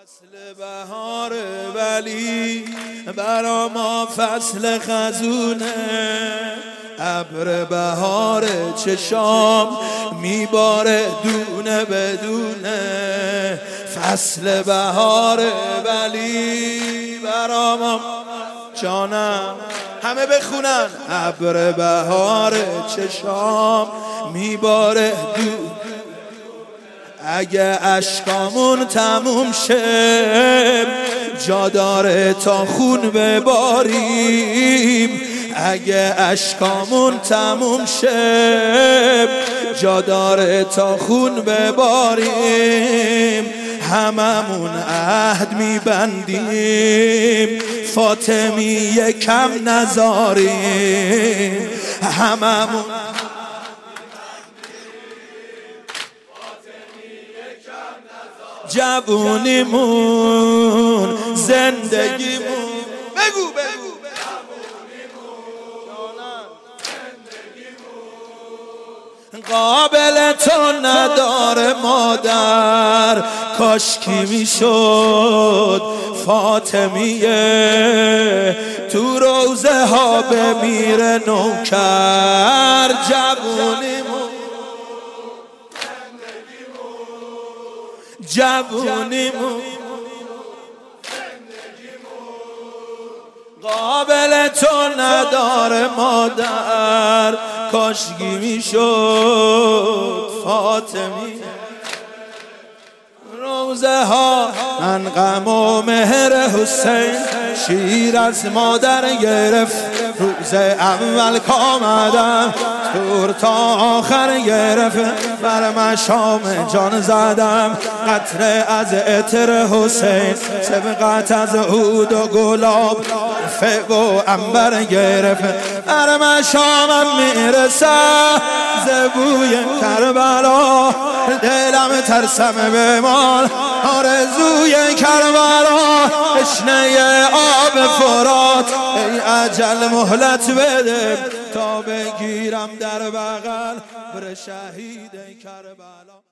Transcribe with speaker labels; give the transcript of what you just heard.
Speaker 1: فصل بهار ولی برا ما فصل خزونه، ابر بهار چشام میباره دونه بدونه. فصل بهار ولی برا ما جانم همه بخونن. ابر بهار چشام میباره دونه، اگه اشکامون تموم شه جا داره تا خون بباریم. اگه اشکامون تموم شه جا داره تا خون بباریم. هممون عهد میبندیم فاطمی کم نذاریم. هممون جوونیمون زندگیمون بگو قابل تو نداره مادر، کاشکی میشد فاطمیه تو روزه ها بمیره نوکر. جوونیمون قابل تو نداره مادر، کاشکی میشد فاطمی روزه ها. من غم و مهر حسین شیر از مادر گرفت، روز اول کامدم دور تا آخر گرفت. بر مشام جان زدم قطره از عطر حسین، سبقت از عود و گلاب فعب و عنبر گرفت. بر مشامم میرسه زبوی کربلا، دلم ترسم بمال آرزوی کربلا. تشنه آب فرات ای اجل مهلت بده تا بگیرم در بغل بر شهید کربلا.